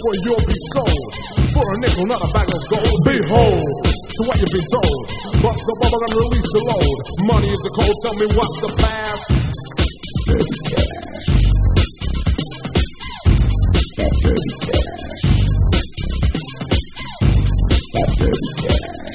where you'll be sold. For a nickel, not a bag of gold. Behold, to what you've been told. Bust the bubble and release the load. Money is the code, tell me what's the path. Baby cash. That baby cash. That baby cash.